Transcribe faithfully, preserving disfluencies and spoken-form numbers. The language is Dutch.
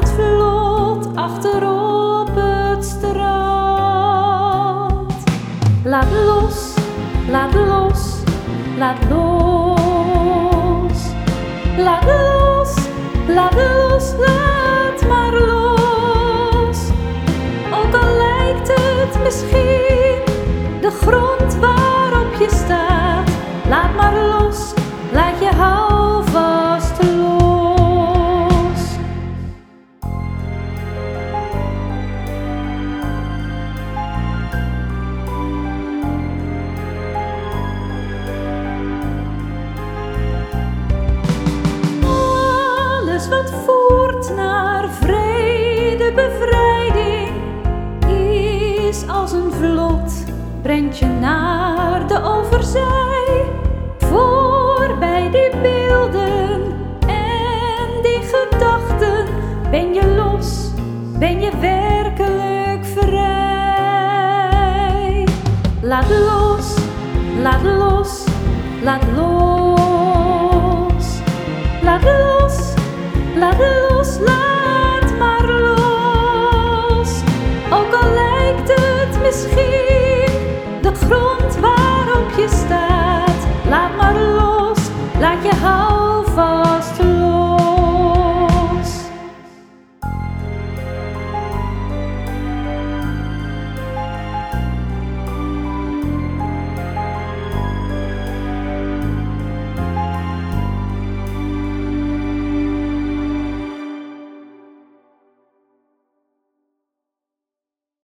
het vlot achter op het strand. Laat los, laat los, laat los. Laat los, laat los, laat maar los. Ook al lijkt het misschien de grond waarop je staat. Laat maar los, laat je houvast los. Alles wat voert naar vrede, bevrijding, is als een vlot, brengt je naar de overzij. Voorbij die beelden en die gedachten ben je los, ben je werkelijk vrij. Laat los, laat los, laat los. Laat los, laat los, laat maar los. Ook al lijkt het misschien de grond waarop je staat.